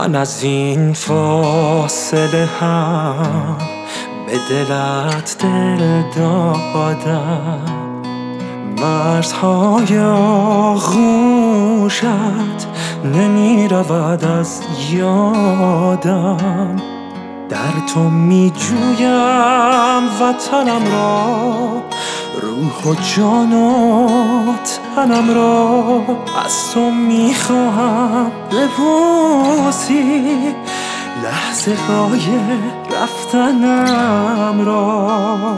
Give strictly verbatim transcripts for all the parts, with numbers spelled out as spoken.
من از این فاصله هم به دلت دل دادم، مرزهای آغوشت نمی رود از یادم. در تو می جویم وطنم را، روح و جان و تنم را. از تو می خواهم ببوسی لحظه های رفتنم را.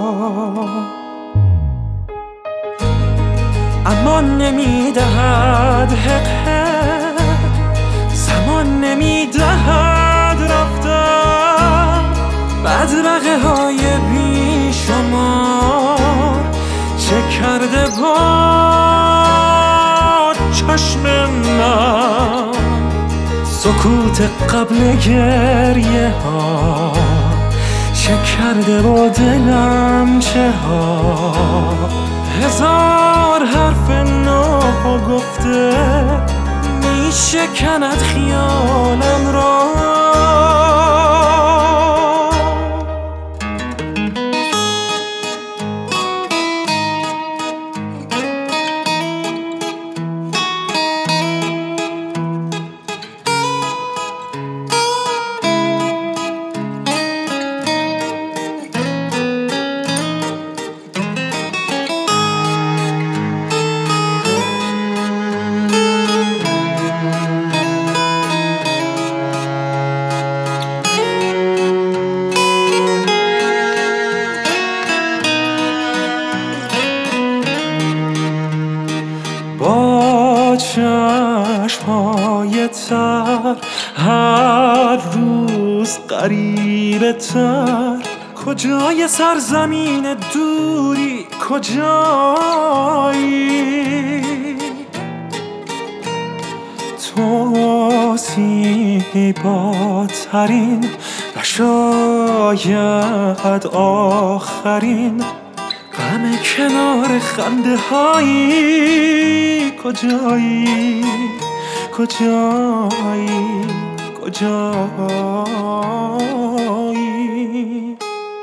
اما نمی دهد حق حق، زمان نمی دهد رفتن. بدرقه های بی شمار چه کرده با چشم من. سکوت قبل گریه ها چه کرده با دلم چه ها. هزار حرف نو گفته می شکند خیالم را. با چشم‌های تر هر روز غریبه تر، کجای سرزمین دوری کجایی؟ تو زیباترین و شاید آخرین غم کنار خنده هایی. کجایی کجایی کجایی؟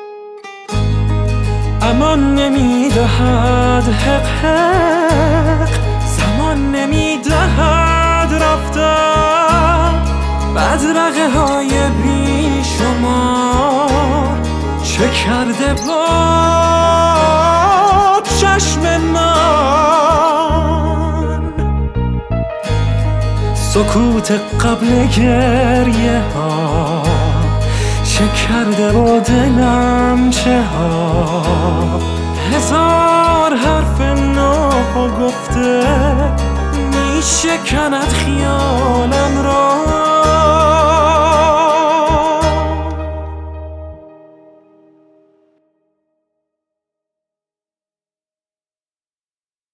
امان نمی دهد حق حق، زمان نمی دهد رفتن. بدرقه های بی شمار چه کرده با چشم من. سکوت قبل گریه ها چه کرده با دلم چه ها. هزار حرف نو گفته می شکند خیال